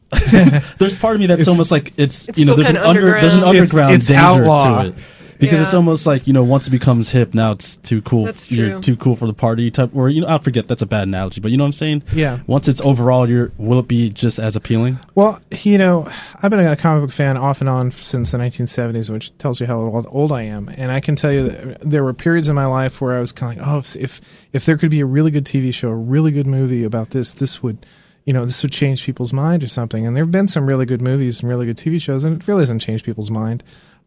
There's part of me that's It's- almost like it's, It's you know still there's an kinda under there's an underground. It's- underground it's danger outlaw. to it. Because it's Yeah. almost like, you know, once it becomes hip, now it's too cool. That's You're true. too cool for the party type, or you know, I forget that's a bad analogy, but you know what I'm saying? Yeah. Once it's overall, you're will it be just as appealing? Well, you know, I've been a comic book fan off and on since the nineteen seventies, which tells you how old, old I am. And I can tell you that there were periods in my life where I was kind of like, oh, if, if if there could be a really good T V show, a really good movie about this, this would, you know, this would change people's mind or something. And there have been some really good movies and really good T V shows, and it really hasn't changed people's mind.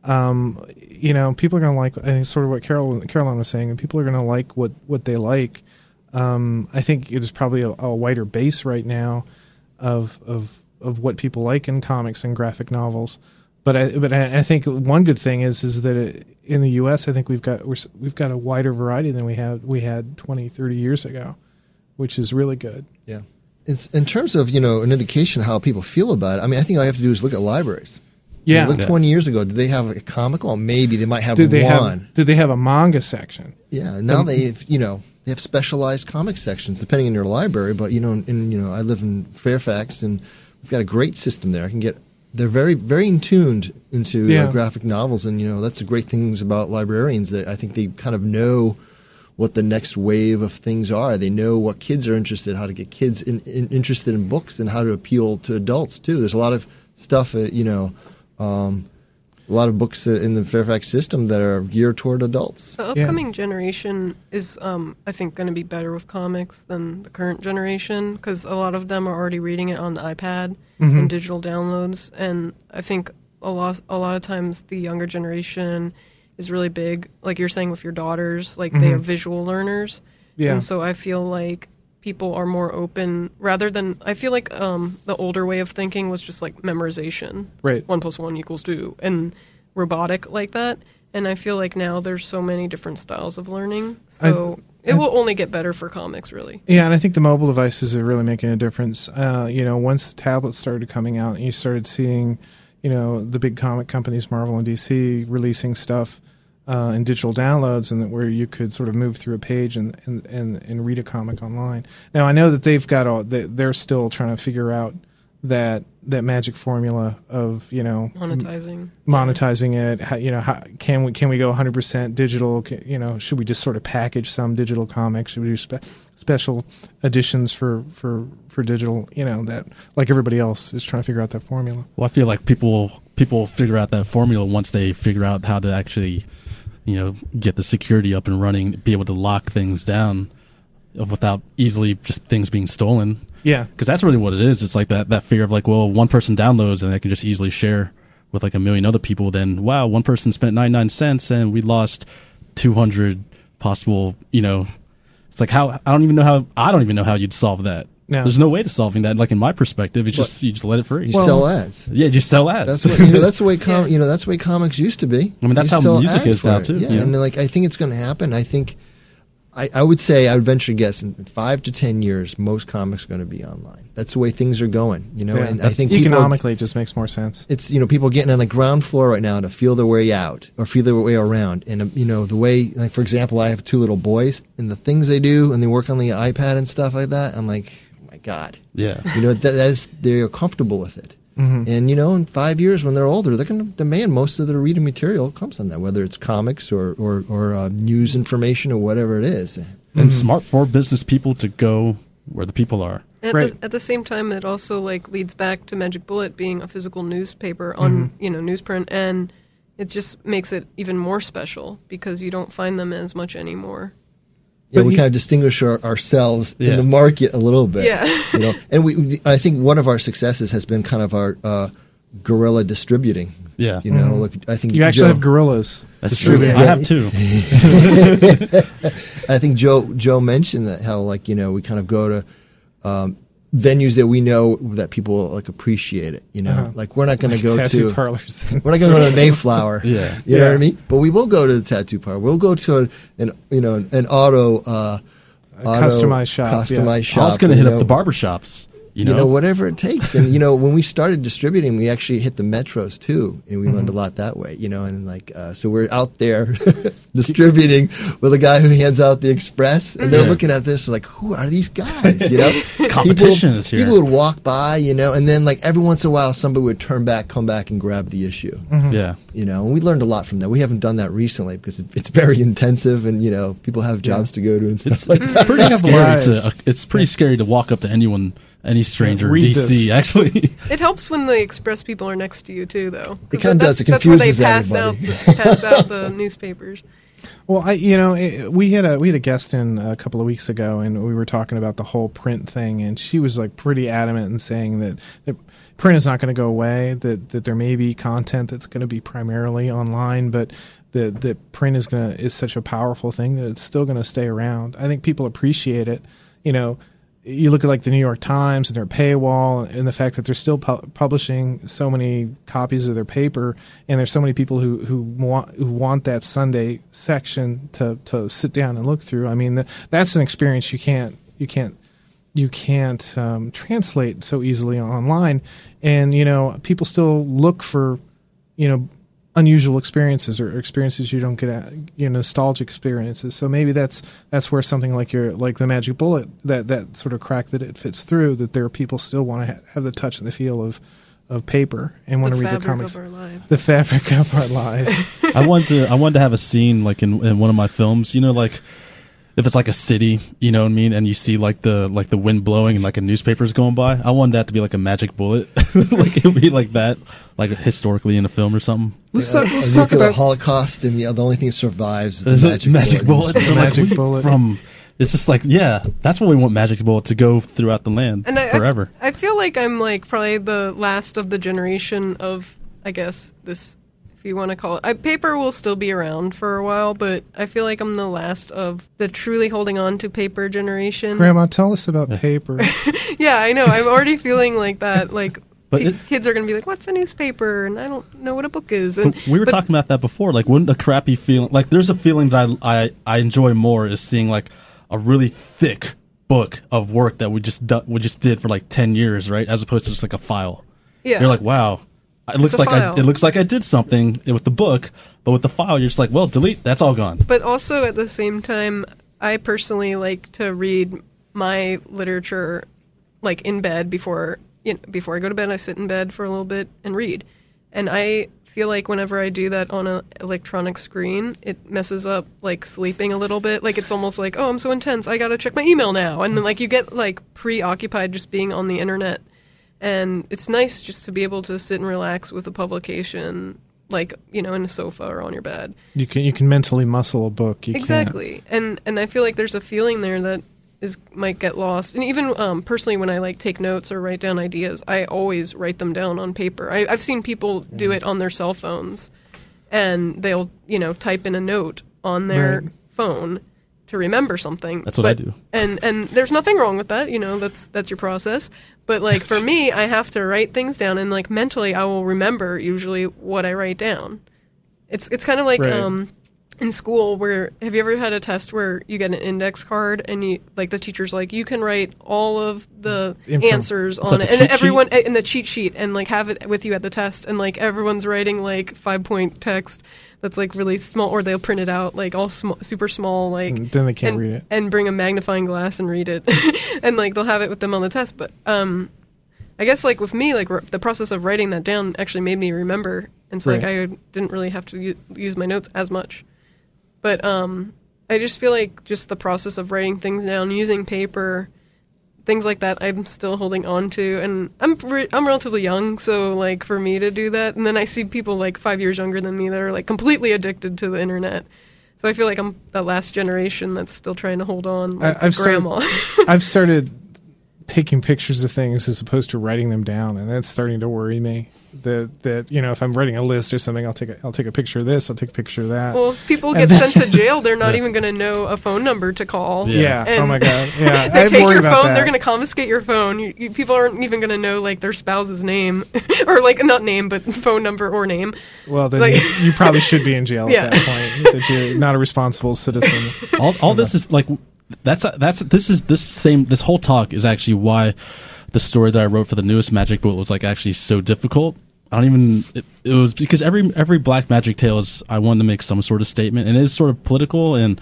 Um, you know, people are going to like, I think sort of what Carol, Caroline was saying, and people are going to like what, what they like. Um, I think there's probably a, a wider base right now of, of, of what people like in comics and graphic novels. But I, but I, I think one good thing is, is that it, in the U S, I think we've got, we're, we've got a wider variety than we had, we had twenty, thirty years ago, which is really good. Yeah. In, in terms of, you know, an indication of how people feel about it, I mean, I think all you have to do is look at libraries. Yeah. You know, look Yeah. twenty years ago, did they have a comic? Well, maybe they might have Did they one. have, did they have a manga section? Yeah, now they have, you know, they have specialized comic sections depending on your library. But you know, in, in you know, I live in Fairfax, and we've got a great system there. I can get they're very very in tuned into Yeah. uh, graphic novels, and you know, that's the great things about librarians that I think they kind of know what the next wave of things are. They know what kids are interested, how to get kids in, in, interested in books, and how to appeal to adults too. There's a lot of stuff, uh, you know. Um, a lot of books uh, in the Fairfax system that are geared toward adults. The upcoming generation is, um, I think, going to be better with comics than the current generation because a lot of them are already reading it on the iPad and digital downloads. And I think a lot, a lot of times the younger generation is really big, like you're saying with your daughters, like they are visual learners. Yeah. And so I feel like people are more open rather than I feel like um, the older way of thinking was just like memorization. Right. One plus one equals two and robotic like that. And I feel like now there's so many different styles of learning. I So th- it will only get better for comics, really. Yeah, and I think the mobile devices are really making a difference. Uh, you know, once the tablets started coming out, and you started seeing, you know, the big comic companies, Marvel and D C, releasing stuff uh, in digital downloads, and that where you could sort of move through a page and, and, and, and read a comic online. Now, I know that they've got all, that they're still trying to figure out that that magic formula of, you know, Monetizing. monetizing it. How, you know, how, can we can we go one hundred percent digital? Can, you know, should we just sort of package some digital comics? Should we do spe- special editions for, for, for digital? You know, that like everybody else is trying to figure out that formula. Well, I feel like people people figure out that formula once they figure out how to actually, you know, get the security up and running, be able to lock things down without easily just things being stolen. Yeah, Because that's really what it is. It's like that, that fear of like, well, one person downloads and they can just easily share with like a million other people. Then, wow, one person spent ninety-nine cents and we lost two hundred possible, you know, it's like how, I don't even know how, I don't even know how you'd solve that. No. There's no way to solving that. Like in my perspective, it's just, you just let it free. You Well- sell ads. Yeah, just sell ads. That's what you know. That's the way com- you know. That's the way comics used to be. I mean, that's You how sell music ads is for now, it. too, Yeah, you know? and like I think it's going to happen. I think I, I would say, I would venture to guess, in five to ten years, most comics are going to be online. That's the way things are going, you know. Yeah, and I think economically, people, it just makes more sense. it's, you know, people are getting on the ground floor right now to feel their way out or feel their way around. And, um, you know, the way, like, for example, I have two little boys, and the things they do, and they work on the iPad and stuff like that, I'm like, oh my God. Yeah. You know, that, that's, they're comfortable with it. Mm-hmm. And, you know, in five years when they're older, they're going to demand most of their reading material comes on that, whether it's comics or, or, or uh, news information or whatever it is. And smart for business people to go where the people are. At, Right. the, at the same time, it also like leads back to Magic Bullet being a physical newspaper on Mm-hmm. you know newsprint, and it just makes it even more special because you don't find them as much anymore. Yeah, But we you- kind of distinguish our, ourselves Yeah. in the market a little bit. Yeah. You know, and we, I think one of our successes has been kind of our uh, guerrilla distributing. Yeah. You know, look, I think You actually Joe, have gorillas. That's true. distributing. I have two. I think Joe Joe mentioned that how like you know we kind of go to um, venues that we know that people like appreciate it. You know, Uh-huh. like we're not going to go Tattoo to parlors. we're not going to go to the Mayflower. Yeah. You know Yeah. what I mean? But we will go to the tattoo parlor. We'll go to an, an you know an auto. Uh, auto customized shop, Customized yeah. shop. I was going to you hit know. up the barber shops. You know, You know, whatever it takes. And, you know, when we started distributing, we actually hit the metros too. And we learned a lot that way, you know, and like, uh, so we're out there distributing with a guy who hands out the express. And they're Yeah. looking at this like, who are these guys? You know, Competition people, is here. People would walk by, you know, and then like every once in a while, somebody would turn back, come back and grab the issue. yeah. You know, and we learned a lot from that. We haven't done that recently because it- it's very intensive and, you know, people have jobs to go to and stuff It's, like it's that. pretty They have scary lives. to. Uh, it's pretty scary to walk up to anyone, any stranger in read D C. this. Actually, It helps when the express people are next to you too, though. It kinda That's- does. It that's where they confuses pass everybody. out the, pass out the newspapers. Well, I you know it, we had a we had a guest in a couple of weeks ago, and we were talking about the whole print thing, and she was like pretty adamant in saying that, that print is not going to go away, that that there may be content that's going to be primarily online, but that that print is going to is such a powerful thing that it's still going to stay around. I think people appreciate it. You know, you look at like the New York Times and their paywall and the fact that they're still pu- publishing so many copies of their paper, and there's so many people who, who want who want that Sunday section to, to sit down and look through. I mean, th- that's an experience you can't you can't you can't um, translate so easily online. And you know, people still look for you know unusual experiences or experiences you don't get at, you know, nostalgic experiences. So maybe that's that's where something like your like the Magic Bullet, that that sort of crack that it fits through, that there are people still want to ha- have the touch and the feel of of paper and want The to read their fabric comics. of our lives. The fabric of our lives. I wanted to. I wanted to have a scene like in, in one of my films. You know, like if it's like a city, you know what I mean, and you see like the like the wind blowing and like a newspaper's going by. I wanted that to be like a magic bullet, like it would be like that, like historically in a film or something. Let's, A talk, let's talk nuclear about Holocaust, and the, the only thing that survives Is is it the magic, bullet. So, like, Magic we- bullet. from. It's just like, yeah, that's what we want Magic Bullet to go throughout the land And I, I- forever. I, feel like I'm like probably the last of the generation of, I guess, this, if you want to call it. I, paper will still be around for a while, but I feel like I'm the last of the truly holding on to paper generation. Grandma, tell us about paper. Yeah, I know. I'm already feeling like that. Like, But ki- it- kids are going to be like, what's a newspaper? And I don't know what a book is. And But we were but- talking about that before. Like, wouldn't a crappy feeling, like, there's a feeling that I, I, I enjoy more is seeing like a really thick book of work that we just do, we just did for like ten years, right? As opposed to just like a file. Yeah. You're like, wow, it looks a like I, file. it looks like I did something with the book, but with the file, you're just like, well, delete. That's all gone. But also at the same time, I personally like to read my literature like in bed before you know, before I go to bed. I sit in bed for a little bit and read, and I feel like whenever I do that on an electronic screen, it messes up like sleeping a little bit. Like it's almost like, oh, I'm so intense, I gotta check my email now, and then like you get like preoccupied just being on the internet. And it's nice just to be able to sit and relax with a publication, like, you know, in a sofa or on your bed. You can you can mentally muscle a book. You can't. Exactly. And and I feel like there's a feeling there that is might get lost. And even um, personally, when I like take notes or write down ideas, I always write them down on paper. I, I've seen people do it on their cell phones, and they'll, you know, type in a note on their Right. phone to remember something. That's what I But- do. And and there's nothing wrong with that, you know, that's that's your process. But like for me, I have to write things down, and like mentally I will remember usually what I write down. It's it's kind of like Right. um in school where have you ever had a test where you get an index card and you like the teacher's like you can write all of the Info. answers It's on like it a and cheat everyone in the cheat sheet and like have it with you at the test and like everyone's writing like five point text that's like really small or they'll print it out like all sm- super small like And then they can't and, read it. and bring a magnifying glass and read it and like they'll have it with them on the test but um I guess like with me like r- the process of writing that down actually made me remember and so like Right. I didn't really have to u- use my notes as much. But um, I just feel like just the process of writing things down, using paper, things like that, I'm still holding on to. And I'm re- I'm relatively young, so like for me to do that, and then I see people like five years younger than me that are like completely addicted to the internet. So I feel like I'm that last generation that's still trying to hold on, like I, I've grandma. started, I've started taking pictures of things as opposed to writing them down, and that's starting to worry me. That that you know, if I'm writing a list or something, I'll take a, I'll take a picture of this, I'll take a picture of that. Well, if people And get then- sent to jail, they're not even going to know a phone number to call. yeah. And Oh my god. Yeah. they I take worry your about phone. that. They're going to confiscate your phone. You, you, people aren't even going to know like their spouse's name, or like not name, but phone number or name. Well, then like- you, you probably should be in jail Yeah. at that point. That you're not a responsible citizen. all, all this is like that's that's this is this same this whole talk is actually why the story that I wrote for the newest Magic book was like actually so difficult. I don't even it, it was because every every Black Magic tale is I wanted to make some sort of statement and it is sort of political and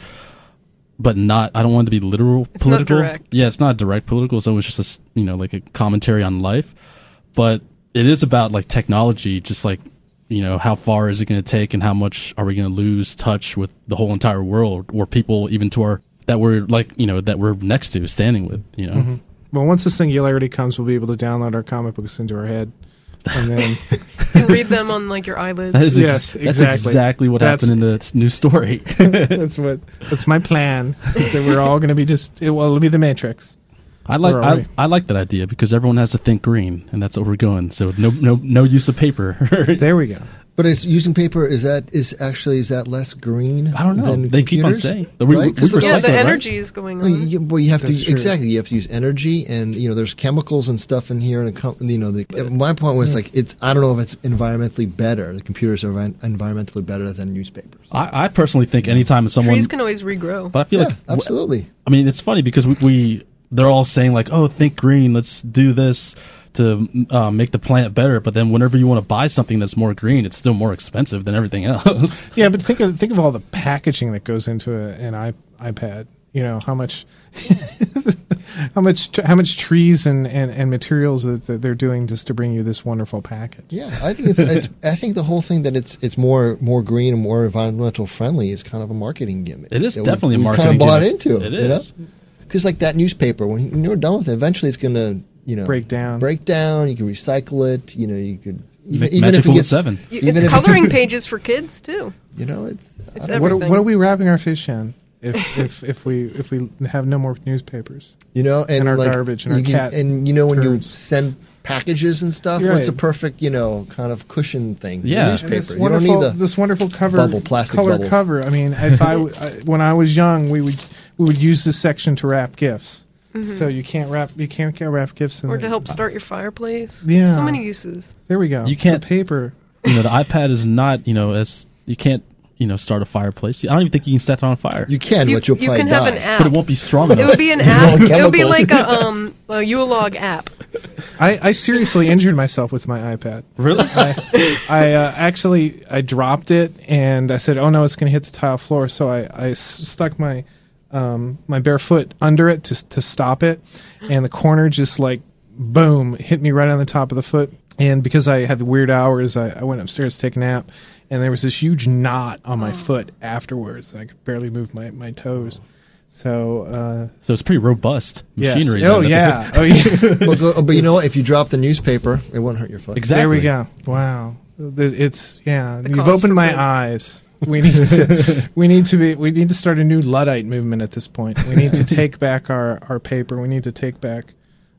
but not I don't want it to be literal It's not political. direct. Yeah, it's not direct political, so it's just a s- you know like a commentary on life, but it is about like technology, just like you know how far is it going to take and how much are we going to lose touch with the whole entire world or people even to our that we're like you know that we're next to standing with you know. Mm-hmm. Well, once the singularity comes, we'll be able to download our comic books into our head, and then And read them on like your eyelids. That is Yes, ex- that's exactly. exactly what That's- happened in the s- new story. that's what that's my plan. That we're all going to be just it, well, it'll be the Matrix. I like Where are I, we? I like that idea because everyone has to think green, and that's what we're going. So no no no use of paper. There we go. But is using paper is that is actually is that less green? I don't know. Than They keep on computers? saying we, Right? we, 'Cause we the- yeah, recycle, the right? energy is going Well, on. you, well, you have That's to true. exactly. You have to use energy, and you know, there's chemicals and stuff in here, and com- you know, the, my point was like, it's. I don't know if it's environmentally better. The computers are envi- environmentally better than newspapers. I, I personally think anytime someone, Trees can always regrow. but I feel Yeah, like absolutely. I mean, it's funny because we, we they're all saying like, "Oh, think green. Let's do this to uh, make the planet better." But then, whenever you want to buy something that's more green, it's still more expensive than everything else. Yeah, but think of think of all the packaging that goes into a, an iP- iPad. You know how much, how much, how much trees and, and, and materials that, that they're doing just to bring you this wonderful package. Yeah, I think it's, it's. I think the whole thing that it's it's more more green and more environmental friendly is kind of a marketing gimmick. It is that definitely we, a we marketing kind of bought gimmick. into. It you is. Because like that newspaper, when you're done with it, eventually it's going to you know Break down. Break down. You can recycle it. You know, you could even, Ma- even if Magical it gets seven. You- even it's if- coloring pages for kids too. You know, it's. I It's don't- What are, everything. what are we wrapping our fish in? If if if we if we have no more newspapers. You know, and, And our like, garbage and you our can- cat and you know when turds. you send packages and stuff, You're what's a right. perfect you know kind of cushion thing? The Yeah. And And this newspaper. You don't wonderful, need the this wonderful cover, bubble, plastic color bubbles. cover. I mean, if I, w- I- when I was young, we would we would use this section to wrap gifts. So you can't wrap you can't get wrap gifts in Or the- to help start your fireplace. Yeah. So many uses. There we go. You can't- The paper. You know, the iPad is not you know as you can't you know start a fireplace. I don't even think you can set it on fire. You can, You, but you'll you probably can have die. an app. but it won't be strong It enough. would be an app. all It would be chemicals. like a um a Ulog app. I, I seriously injured myself with my iPad. Really? I, I uh, actually I dropped it and I said, "Oh no, it's going to hit the tile floor." So I, I s- stuck my um, my bare foot under it to to stop it, and the corner just like boom hit me right on the top of the foot. And because I had the weird hours, I, I went upstairs to take a nap, and there was this huge knot on my foot afterwards. I could barely move my, my toes. So uh, So it's pretty robust yes. machinery. Oh then, yeah. because- Oh yeah. but, go- but you know what? If you drop the newspaper, it won't hurt your foot. Exactly. There we go. Wow. Th- It's yeah. The You've cause opened for my good. eyes. We need to. we need to be. We need to start a new Luddite movement at this point. We need to take back our, our paper. We need to take back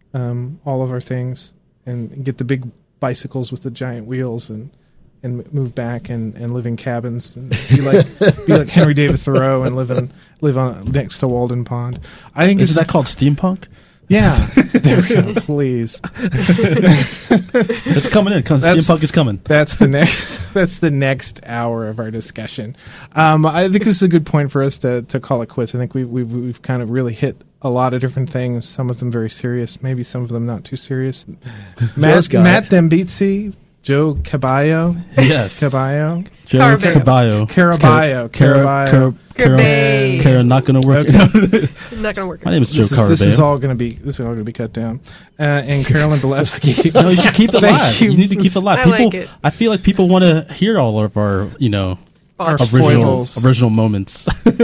um, all of our things and get the big bicycles with the giant wheels and and move back and, and live in cabins and be like be like Henry David Thoreau and live in live on next to Walden Pond. I think Isn't it's that called steampunk? yeah. There we go. Please. It's coming in. Because steampunk is coming. That's the next. That's the next hour of our discussion. Um, I think this is a good point for us to, to call it quits. I think we, we've we've kind of really hit a lot of different things. Some of them very serious. Maybe some of them not too serious. Matt, Matt Dembizzi, Joe Caballo. Yes. Caballo. Joe Caraballo. Caballo. Caraballo. Caraballo. Caraballo. Cara not going to work. Okay. Not going to work. My name is Joe This is, Caraballo. this is all going to be this is all going to be cut down. Uh, and Carolyn Belevsky. No, you should keep it Thank live. you. You need to keep it live. I People, like it. I feel like people want to hear all of our, you know, Our original foibles. original moments.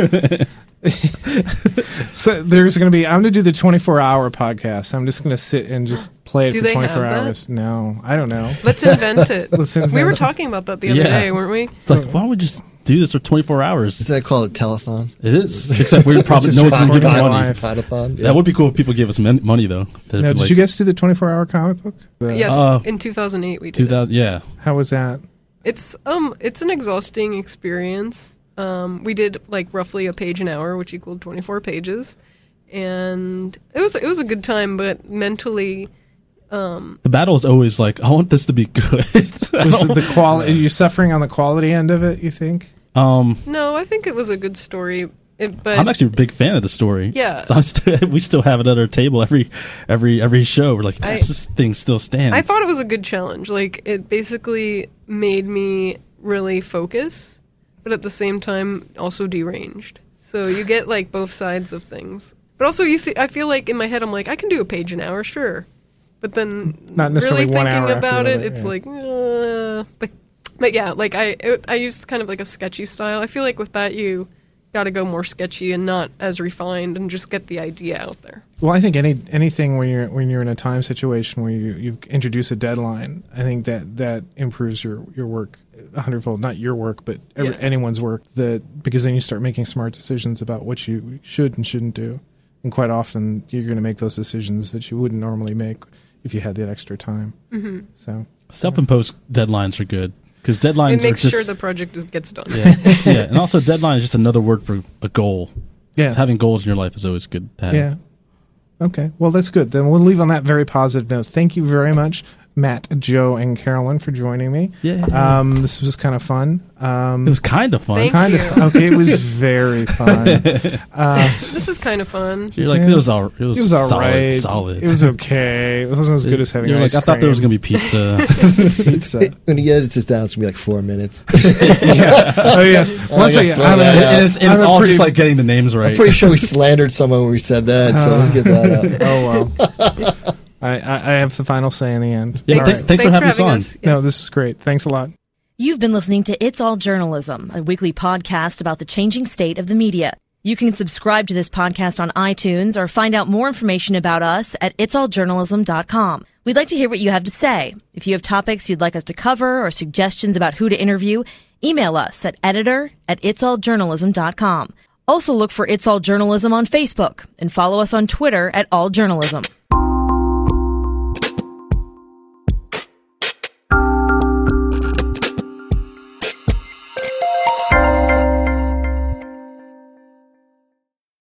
So there's going to be. I'm going to do the twenty-four hour podcast. I'm just going to sit and just play it Do for they twenty-four have that? hours. No, I don't know. Let's invent it. Let's invent we were it. talking about that the other Yeah. day, weren't we? It's like, why don't we just do this for twenty-four hours? Isn't that called a telethon? It is. Except we probably Just no one's going to give us recording money. live. Podathon? Yeah. That would be cool if people gave us mon- money though. That'd Now, be did like you guys do the twenty-four hour comic book? The- Yes, Uh, in two thousand eight we did. two it. thousand? Yeah. How was that? It's um, it's an exhausting experience. Um, we did like roughly a page an hour, which equaled twenty-four pages, and it was it was a good time. But mentally, The battle is always like, I want this to be good. Was it the quality? Are you suffering on the quality end of it? You think? um, no, I think it was a good story. It, but I'm actually a big fan of the story. Yeah. So I'm st- we still have it at our table every every every show. We're like, I- this, this thing still stands. I thought it was a good challenge. Like it basically made me really focus, but at the same time also deranged. So you get like both sides of things. But also, you see, I feel like in my head, I'm like, I can do a page an hour, sure. But then, Not necessarily really one thinking hour after about it, another, it's yeah. like, uh, but, but yeah, like I, it, I used kind of like a sketchy style. I feel like with that, you got to go more sketchy and not as refined, and just get the idea out there. Well, I think any anything when you're when you're in a time situation where you, you introduce a deadline, I think that that improves your, your work a hundredfold. Not your work, but every, Yeah. anyone's work. That because then you start making smart decisions about what you should and shouldn't do, and quite often you're going to make those decisions that you wouldn't normally make if you had that extra time. Mm-hmm. So Self-imposed deadlines are good because deadlines It makes are just sure the project is, gets done. yeah, yeah, and also deadline is just another word for a goal. yeah, Having goals in your life is always good to have. yeah. Okay, well that's good. Then we'll leave on that very positive note. Thank you very much, Matt, Joe, and Carolyn for joining me. Yeah. Um, this was kind of fun. Um, It was kind of fun. Thank kind you. of okay. It was very fun. Uh, This is kind of fun. You're like, Yeah. it was all. It was, it was all solid, right. Solid. It was okay. It wasn't as good as having You're ice like, I thought there was cream. gonna be pizza. pizza. It- when he edits this down, it's gonna be like four minutes. yeah. Oh yes. Once gotta I, throw I'm, that a, out. and it's, and it's I'm a all pretty- just like getting the names right. I'm pretty sure we slandered someone when we said that, so let's get that out. Oh well. I, I I have the final say in the end. Yeah, All thanks- right. thanks for having us on. Yes. No, this was great. Thanks a lot. You've been listening to It's All Journalism, a weekly podcast about the changing state of the media. You can subscribe to this podcast on iTunes or find out more information about us at its all journalism dot com. We'd like to hear what you have to say. If you have topics you'd like us to cover or suggestions about who to interview, email us at editor at its all journalism dot com. Also look for It's All Journalism on Facebook and follow us on Twitter at All Journalism.